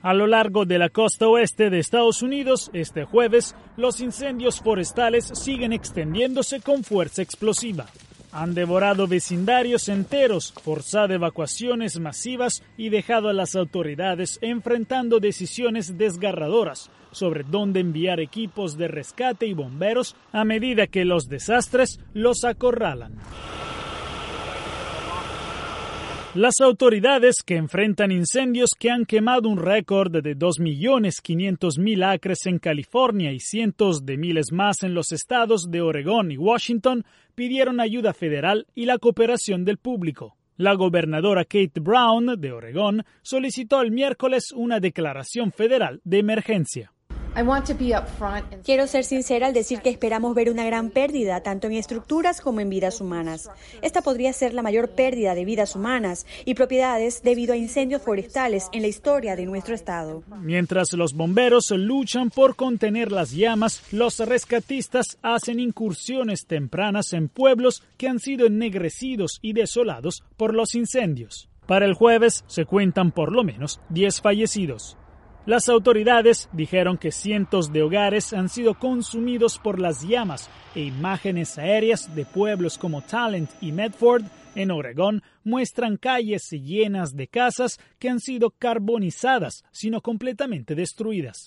A lo largo de la costa oeste de Estados Unidos, este jueves, los incendios forestales siguen extendiéndose con fuerza explosiva. Han devorado vecindarios enteros, forzado evacuaciones masivas y dejado a las autoridades enfrentando decisiones desgarradoras sobre dónde enviar equipos de rescate y bomberos a medida que los desastres los acorralan. Las autoridades, que enfrentan incendios que han quemado un récord de 2.500.000 acres en California y cientos de miles más en los estados de Oregón y Washington, pidieron ayuda federal y la cooperación del público. La gobernadora Kate Brown, de Oregón, solicitó el miércoles una declaración federal de emergencia. Quiero ser sincera al decir que esperamos ver una gran pérdida, tanto en estructuras como en vidas humanas. Esta podría ser la mayor pérdida de vidas humanas y propiedades debido a incendios forestales en la historia de nuestro estado. Mientras los bomberos luchan por contener las llamas, los rescatistas hacen incursiones tempranas en pueblos que han sido ennegrecidos y desolados por los incendios. Para el jueves se cuentan por lo menos 10 fallecidos. Las autoridades dijeron que cientos de hogares han sido consumidos por las llamas e imágenes aéreas de pueblos como Talent y Medford, en Oregón, muestran calles llenas de casas que han sido carbonizadas, sino completamente destruidas.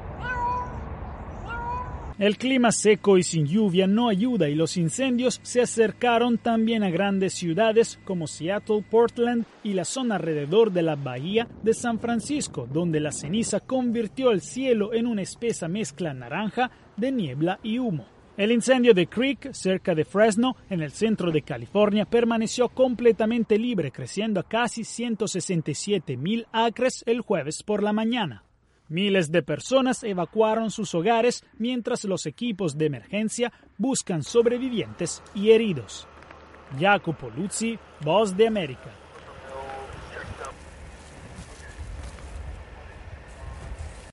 El clima seco y sin lluvia no ayuda y los incendios se acercaron también a grandes ciudades como Seattle, Portland y la zona alrededor de la bahía de San Francisco, donde la ceniza convirtió el cielo en una espesa mezcla naranja de niebla y humo. El incendio de Creek, cerca de Fresno, en el centro de California, permaneció completamente libre, creciendo a casi 167,000 acres el jueves por la mañana. Miles de personas evacuaron sus hogares mientras los equipos de emergencia buscan sobrevivientes y heridos. Jacopo Luzzi, Voz de América.